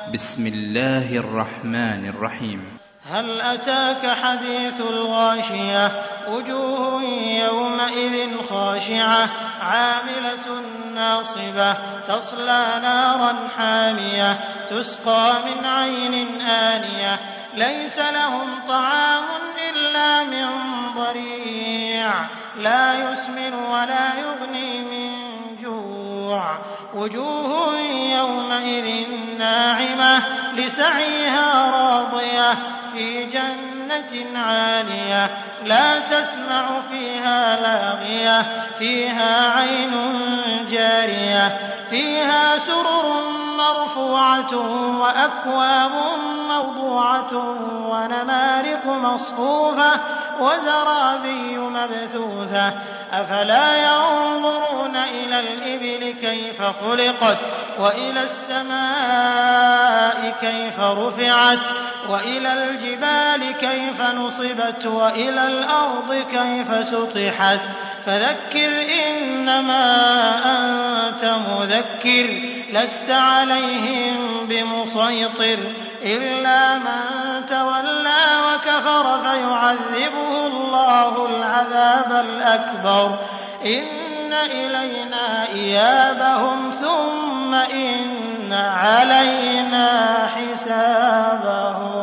بسم الله الرحمن الرحيم. هل أتاك حديث الغاشية وجوه يومئذ خاشعة عاملة ناصبة تصلى نارا حامية تسقى من عين آنية ليس لهم طعام إلا من ضريع لا يسمن ولا يغني من جوع وجوه يومئذ ناعمة لسعيها راضية في جنة عالية لا تسمع فيها لاغية فيها عين جارية فيها سرر مرفوعة وأكواب موضوعة ونمارق مصفوفة وزرابي مبثوثة أفلا ينظرون إلى الإبل كيف خلقت وإلى السماء كيف رفعت وإلى الجبال كيف نصبت وإلى الأرض كيف سطحت فذكر إنما أنت مذكر لست عليهم بمسيطر إلا من تولى وكفر فيعذبه الله العذاب الأكبر إن إلينا إيابهم ثم إن علينا حسابهم.